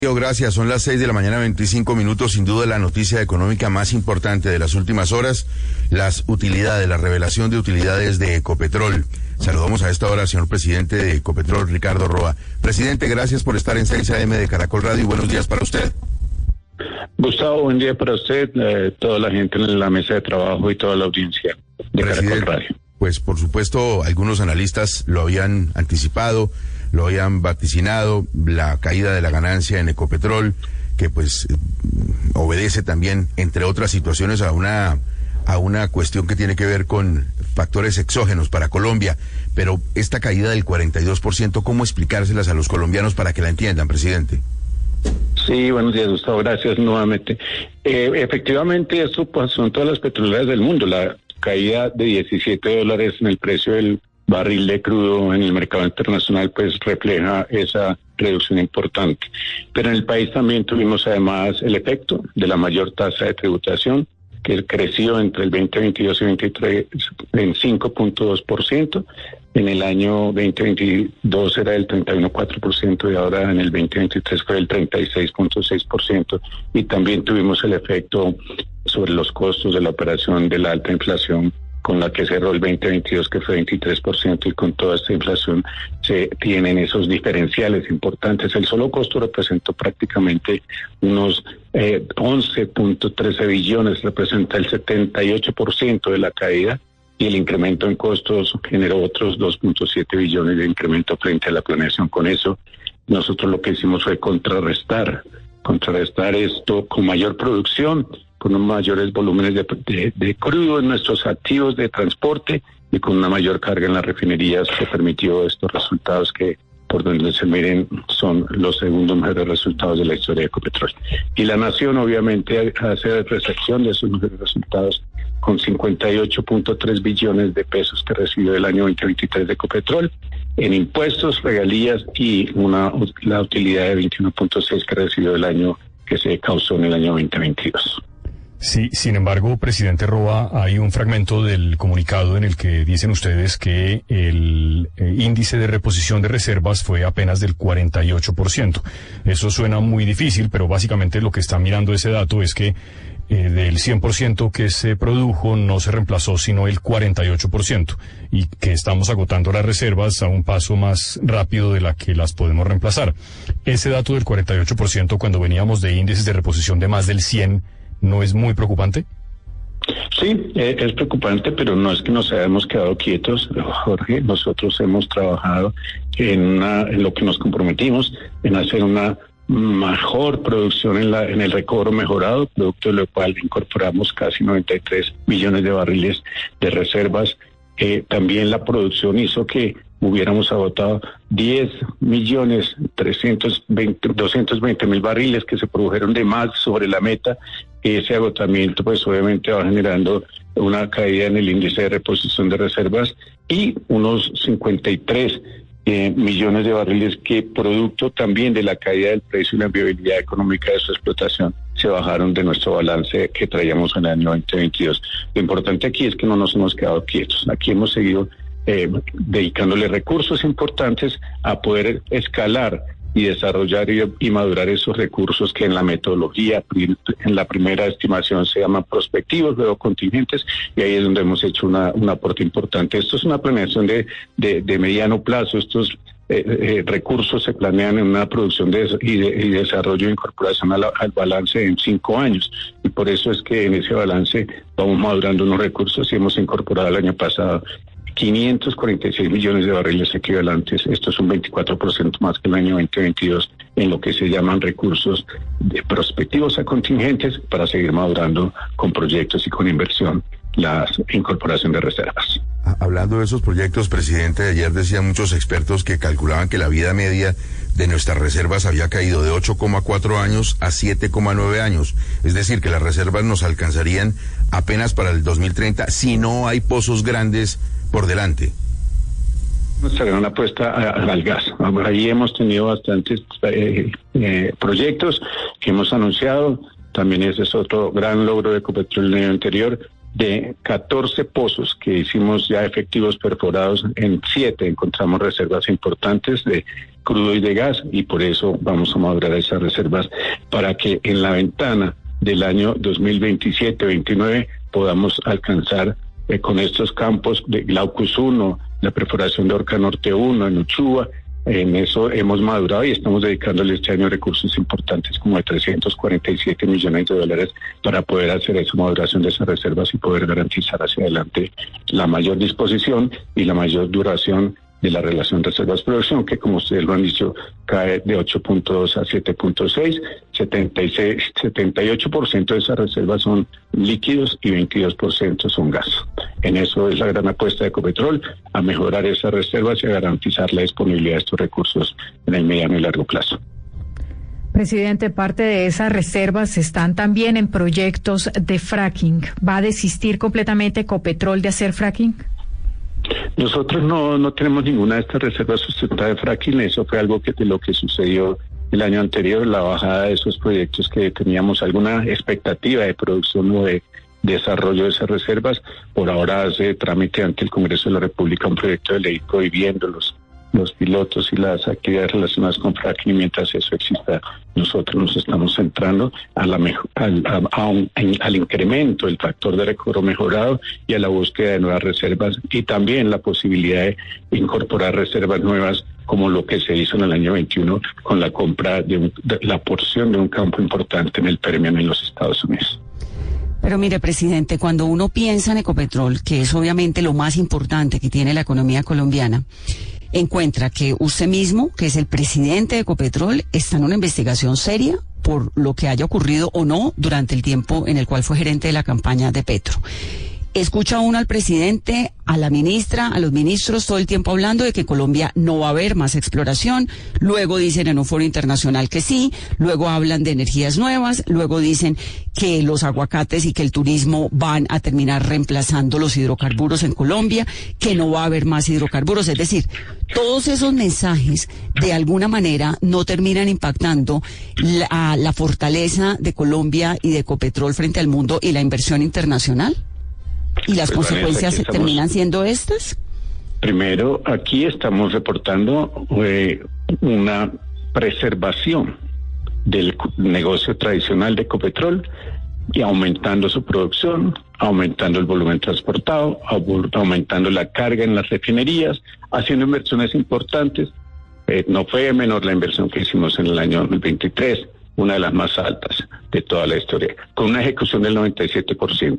Gracias, son las 6:25 a.m, sin duda la noticia económica más importante de las últimas horas, las utilidades, la revelación de utilidades de Ecopetrol. Saludamos a esta hora al señor presidente de Ecopetrol, Ricardo Roa. Presidente, gracias por estar en 6 AM de Caracol Radio y buenos días para usted. Gustavo, buen día para usted, toda la gente en la mesa de trabajo y toda la audiencia de Caracol Radio. Pues por supuesto, algunos analistas lo habían anticipado, lo habían vaticinado, la caída de la ganancia en Ecopetrol, que pues obedece también, entre otras situaciones, a una cuestión que tiene que ver con factores exógenos para Colombia. Pero esta caída del 42%, ¿cómo explicárselas a los colombianos para que la entiendan, presidente? Sí, buenos días, Gustavo, gracias nuevamente. Efectivamente, esto pasó en todas las petroleras del mundo, la caída de $17 en el precio del barril de crudo en el mercado internacional pues refleja esa reducción importante. Pero en el país también tuvimos además el efecto de la mayor tasa de tributación, que creció entre el 2022 y 2023 en 5.2%. En el año 2022 era el 31.4% y ahora en el 2023 fue el 36.6%. Y también tuvimos el efecto sobre los costos de la operación de la alta inflación con la que cerró el 2022, que fue 23%, y con toda esta inflación se tienen esos diferenciales importantes. El solo costo representó prácticamente unos 11.13 billones, representa el 78% de la caída, y el incremento en costos generó otros 2.7 billones de incremento frente a la planeación. Con eso, nosotros lo que hicimos fue contrarrestar esto con mayor producción, con unos mayores volúmenes de crudo en nuestros activos de transporte y con una mayor carga en las refinerías que permitió estos resultados que, por donde se miren, son los segundos mejores resultados de la historia de Ecopetrol. Y la nación obviamente hace recepción de esos mejores resultados con 58.3 billones de pesos que recibió el año 2023 de Ecopetrol en impuestos, regalías y la utilidad de 21.6 que recibió el año que se causó en el año 2022. Sí, sin embargo, presidente Roa, hay un fragmento del comunicado en el que dicen ustedes que el índice de reposición de reservas fue apenas del 48%. Eso suena muy difícil, pero básicamente lo que está mirando ese dato es que del 100% que se produjo no se reemplazó sino el 48%, y que estamos agotando las reservas a un paso más rápido de la que las podemos reemplazar. Ese dato del 48% cuando veníamos de índices de reposición de más del 100%, ¿no es muy preocupante? Sí, es preocupante, pero no es que nos hayamos quedado quietos, Jorge. Nosotros hemos trabajado en lo que nos comprometimos, en hacer una mejor producción en el recobro mejorado, producto de lo cual incorporamos casi 93 millones de barriles de reservas. También la producción hizo que hubiéramos agotado 10.220.000 barriles que se produjeron de más sobre la meta. Ese agotamiento pues obviamente va generando una caída en el índice de reposición de reservas y unos 53 millones de barriles que, producto también de la caída del precio y la viabilidad económica de su explotación, se bajaron de nuestro balance que traíamos en el año 2022. Lo importante aquí es que no nos hemos quedado quietos. Aquí hemos seguido dedicándole recursos importantes a poder escalar y desarrollar y madurar esos recursos que en la metodología, en la primera estimación se llaman prospectivos, luego contingentes, y ahí es donde hemos hecho un aporte importante. Esto es una planeación de mediano plazo. Estos recursos se planean en una producción y desarrollo e incorporación al balance en 5 años, y por eso es que en ese balance vamos madurando unos recursos y hemos incorporado el año pasado 546 millones de barriles equivalentes. Esto es un 24% más que el año 2022 en lo que se llaman recursos de prospectivos a contingentes para seguir madurando con proyectos y con inversión la incorporación de reservas. Hablando de esos proyectos, presidente, ayer decían muchos expertos que calculaban que la vida media de nuestras reservas había caído de 8,4 años a 7,9 años. Es decir, que las reservas nos alcanzarían apenas para el 2030 si no hay pozos grandes por delante. Nuestra gran apuesta al gas. Ahí hemos tenido bastantes proyectos que hemos anunciado. También ese es otro gran logro de Ecopetrol en el año anterior. de 14 pozos que hicimos ya efectivos perforados, en 7 encontramos reservas importantes de crudo y de gas, y por eso vamos a madurar esas reservas para que en la ventana del año 2027-29 podamos alcanzar con estos campos de Glaucus 1, la perforación de Orca Norte 1 en Uchuva. En eso hemos madurado y estamos dedicándole este año recursos importantes como de 347 millones de dólares para poder hacer esa maduración de esas reservas y poder garantizar hacia adelante la mayor disposición y la mayor duración de la relación reservas-producción, que como ustedes lo han dicho, cae de 8.2 a 7.6, 78% de esas reservas son líquidos y 22% son gas. En eso es la gran apuesta de Ecopetrol, a mejorar esas reservas y a garantizar la disponibilidad de estos recursos en el mediano y largo plazo. Presidente, parte de esas reservas están también en proyectos de fracking. ¿Va a desistir completamente Ecopetrol de hacer fracking? Nosotros no tenemos ninguna de estas reservas sustentadas de fracking. Eso fue algo de lo que sucedió el año anterior, la bajada de esos proyectos que teníamos alguna expectativa de producción o de desarrollo de esas reservas. Por ahora hace trámite ante el Congreso de la República un proyecto de ley prohibiendo los pilotos y las actividades relacionadas con fracking. Mientras eso exista, nosotros nos estamos centrando al incremento del factor de recobro mejorado y a la búsqueda de nuevas reservas, y también la posibilidad de incorporar reservas nuevas, como lo que se hizo en el año 21 con la compra de la porción de un campo importante en el Permian en los Estados Unidos. Pero mire, presidente, cuando uno piensa en Ecopetrol, que es obviamente lo más importante que tiene la economía colombiana, encuentra que usted mismo, que es el presidente de Ecopetrol, está en una investigación seria por lo que haya ocurrido o no durante el tiempo en el cual fue gerente de la campaña de Petro. Escucha uno al presidente, a la ministra, a los ministros todo el tiempo hablando de que Colombia no va a haber más exploración, luego dicen en un foro internacional que sí, luego hablan de energías nuevas, luego dicen que los aguacates y que el turismo van a terminar reemplazando los hidrocarburos en Colombia, que no va a haber más hidrocarburos. Es decir, todos esos mensajes de alguna manera no terminan impactando la fortaleza de Colombia y de Ecopetrol frente al mundo y la inversión internacional. ¿Y las consecuencias terminan siendo estas? Primero, aquí estamos reportando una preservación del negocio tradicional de Ecopetrol y aumentando su producción, aumentando el volumen transportado, aumentando la carga en las refinerías, haciendo inversiones importantes. No fue menor la inversión que hicimos en el año 2023, una de las más altas de toda la historia, con una ejecución del 97%,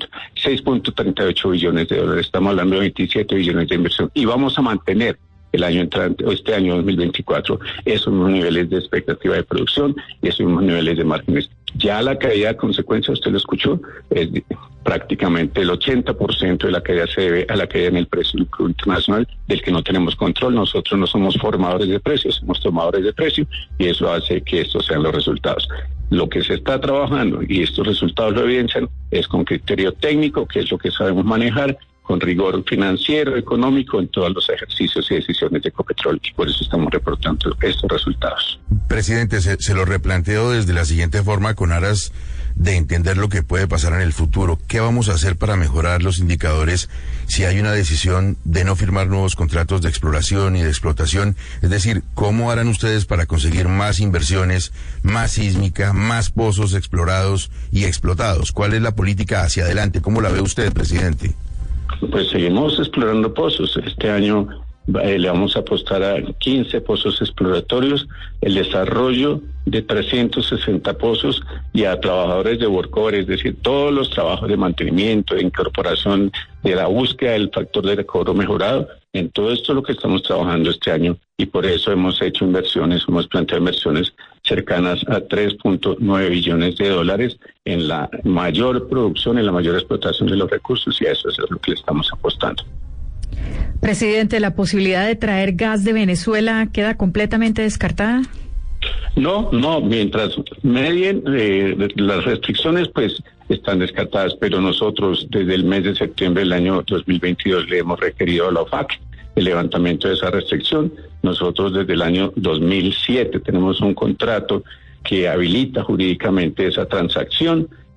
6.38 billones de dólares, estamos hablando de 27 billones de inversión, y vamos a mantener el año entrante, o este año 2024, esos mismos niveles de expectativa de producción y esos mismos niveles de márgenes. Ya la caída a consecuencia, usted lo escuchó, es prácticamente el 80% de la caída se debe a la caída en el precio del crudo internacional, del que no tenemos control. Nosotros no somos formadores de precios, somos tomadores de precio, y eso hace que estos sean los resultados. Lo que se está trabajando, y estos resultados lo evidencian, es con criterio técnico, que es lo que sabemos manejar, con rigor financiero, económico, en todos los ejercicios y decisiones de Ecopetrol, y por eso estamos reportando estos resultados. Presidente, se lo replanteo desde la siguiente forma, con aras de entender lo que puede pasar en el futuro. ¿Qué vamos a hacer para mejorar los indicadores si hay una decisión de no firmar nuevos contratos de exploración y de explotación? Es decir, ¿cómo harán ustedes para conseguir más inversiones, más sísmica, más pozos explorados y explotados? ¿Cuál es la política hacia adelante? ¿Cómo la ve usted, presidente? Pues seguimos explorando pozos. Este año le vamos a apostar a 15 pozos exploratorios, el desarrollo de 360 pozos y a trabajadores de workover, es decir, todos los trabajos de mantenimiento, de incorporación, de la búsqueda del factor de recobro mejorado. En todo esto es lo que estamos trabajando este año, y por eso hemos hecho inversiones, hemos planteado inversiones cercanas a 3.9 billones de dólares en la mayor producción, en la mayor explotación de los recursos, y a eso es lo que le estamos apostando. Presidente, ¿la posibilidad de traer gas de Venezuela queda completamente descartada? No, mientras medien las restricciones, pues están descartadas, pero nosotros desde el mes de septiembre del año 2022 le hemos requerido a la OFAC el levantamiento de esa restricción. Nosotros desde el año 2007 tenemos un contrato que habilita jurídicamente esa transacción,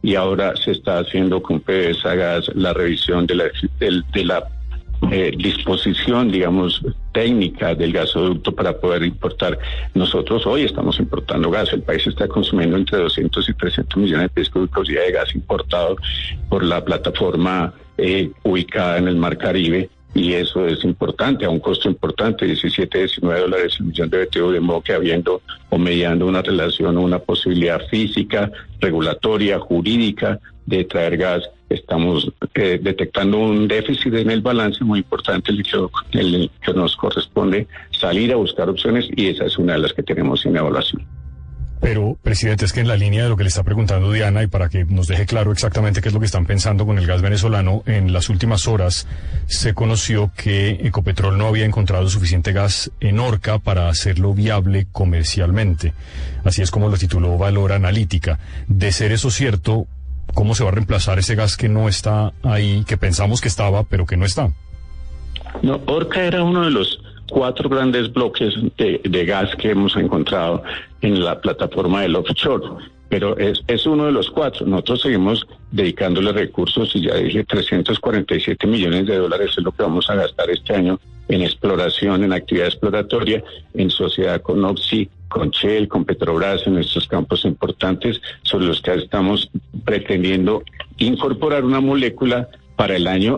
y ahora se está haciendo con PDVSA Gas la revisión de la disposición, digamos, técnica del gasoducto para poder importar. Nosotros hoy estamos importando gas. El país está consumiendo entre 200 y 300 millones de pies cúbicos día de gas importado por la plataforma ubicada en el Mar Caribe, y eso es importante, a un costo importante, $17, $19 el millón de BTU, de modo que habiendo o mediando una relación o una posibilidad física, regulatoria, jurídica de traer gas, estamos detectando un déficit en el balance muy importante, el que nos corresponde salir a buscar opciones, y esa es una de las que tenemos en evaluación. Pero, presidente, es que en la línea de lo que le está preguntando Diana, y para que nos deje claro exactamente qué es lo que están pensando con el gas venezolano, en las últimas horas se conoció que Ecopetrol no había encontrado suficiente gas en Orca para hacerlo viable comercialmente. Así es como lo tituló Valor Analítica. De ser eso cierto, ¿cómo se va a reemplazar ese gas que no está ahí, que pensamos que estaba, pero que no está? No, Orca era uno de los 4 grandes bloques de gas que hemos encontrado en la plataforma del offshore, pero es uno de los 4. Nosotros seguimos dedicándole recursos, y ya dije, $347 millones es lo que vamos a gastar este año en exploración, en actividad exploratoria, en sociedad con Oxy, con Shell, con Petrobras, en estos campos importantes sobre los que estamos pretendiendo incorporar una molécula para el año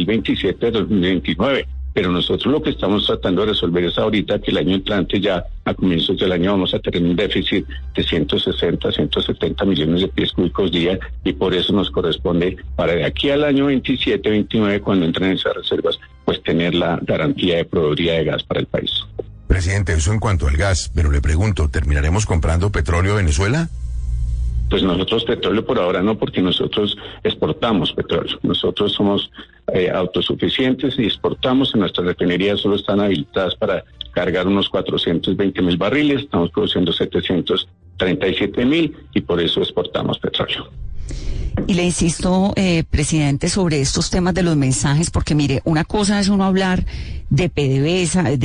2027-2029. Pero nosotros lo que estamos tratando de resolver es ahorita que el año entrante, ya a comienzos del año, vamos a tener un déficit de 160, 170 millones de pies cúbicos día, y por eso nos corresponde para de aquí al año 27, 29, cuando entren esas reservas, pues tener la garantía de proveeduría de gas para el país. Presidente, eso en cuanto al gas, pero le pregunto, ¿terminaremos comprando petróleo a Venezuela? Pues nosotros petróleo por ahora no, porque nosotros exportamos petróleo. Nosotros somos autosuficientes y exportamos. En nuestras refinerías solo están habilitadas para cargar unos 420,000 barriles. Estamos produciendo 737,000 y por eso exportamos petróleo. Y le insisto, presidente, sobre estos temas de los mensajes, porque mire, una cosa es uno hablar de PDVSA,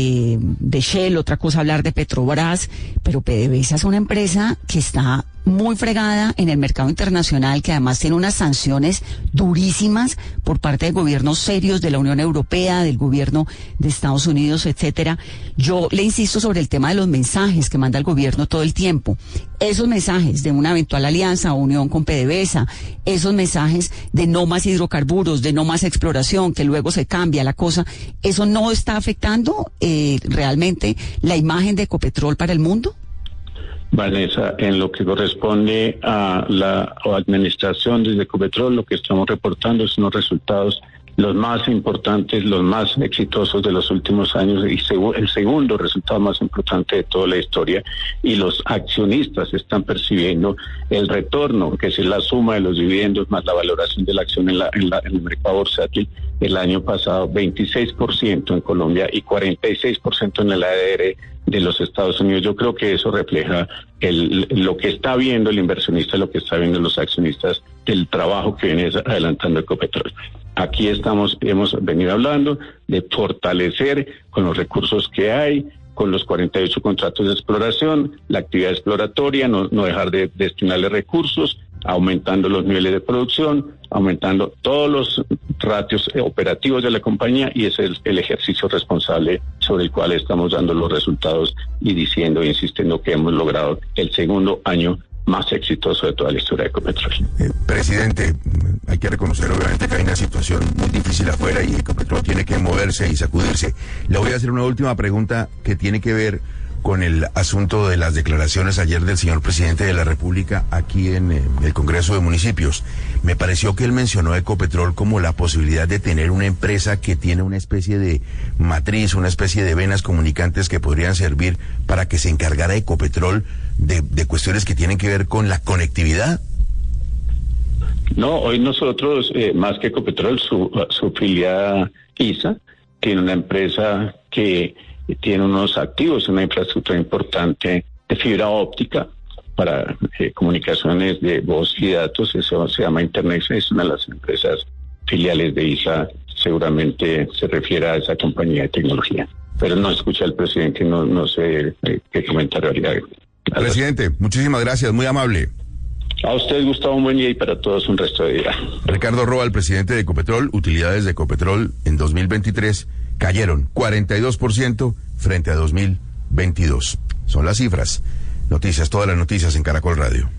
de Shell, otra cosa hablar de Petrobras, pero PDVSA es una empresa que está muy fregada en el mercado internacional, que además tiene unas sanciones durísimas por parte de gobiernos serios de la Unión Europea, del gobierno de Estados Unidos, etcétera. Yo le insisto sobre el tema de los mensajes que manda el gobierno todo el tiempo. Esos mensajes de una eventual alianza o unión con PDVSA, esos mensajes de no más hidrocarburos, de no más exploración, que luego se cambia la cosa, ¿eso no está afectando realmente la imagen de Ecopetrol para el mundo? Vanessa, en lo que corresponde a la administración desde Ecopetrol, lo que estamos reportando son los resultados los más importantes, los más exitosos de los últimos años, y el segundo resultado más importante de toda la historia, y los accionistas están percibiendo el retorno, que es la suma de los dividendos más la valoración de la acción en el mercado bursátil, el año pasado 26% en Colombia y 46% en el ADR de los Estados Unidos. Yo creo que eso refleja lo que está viendo el inversionista, lo que está viendo los accionistas del trabajo que viene adelantando Ecopetrol. Aquí hemos venido hablando de fortalecer con los recursos que hay, con los 48 contratos de exploración, la actividad exploratoria, no dejar de destinarle recursos, aumentando los niveles de producción, aumentando todos los ratios operativos de la compañía, y ese es el ejercicio responsable sobre el cual estamos dando los resultados y diciendo e insistiendo que hemos logrado el segundo año más exitoso de toda la historia de Ecopetrol. Presidente, hay que reconocer obviamente que hay una situación muy difícil afuera y Ecopetrol tiene que moverse y sacudirse. Le voy a hacer una última pregunta que tiene que ver con el asunto de las declaraciones ayer del señor presidente de la República aquí en el Congreso de Municipios. Me pareció que él mencionó a Ecopetrol como la posibilidad de tener una empresa que tiene una especie de matriz, una especie de venas comunicantes que podrían servir para que se encargara Ecopetrol de cuestiones que tienen que ver con la conectividad. No, hoy nosotros, más que Ecopetrol, su filial ISA, tiene una empresa que tiene unos activos, una infraestructura importante de fibra óptica para comunicaciones de voz y datos. Eso se llama Internet, es una de las empresas filiales de ISA, seguramente se refiere a esa compañía de tecnología. Pero no escucha al presidente, no sé qué comentario haría. Presidente, muchísimas gracias, muy amable. A usted, Gustavo, un buen día y para todos un resto de día. Ricardo Roa, el presidente de Ecopetrol, utilidades de Ecopetrol en 2023 cayeron 42% frente a 2022. Son las cifras. Noticias, todas las noticias en Caracol Radio.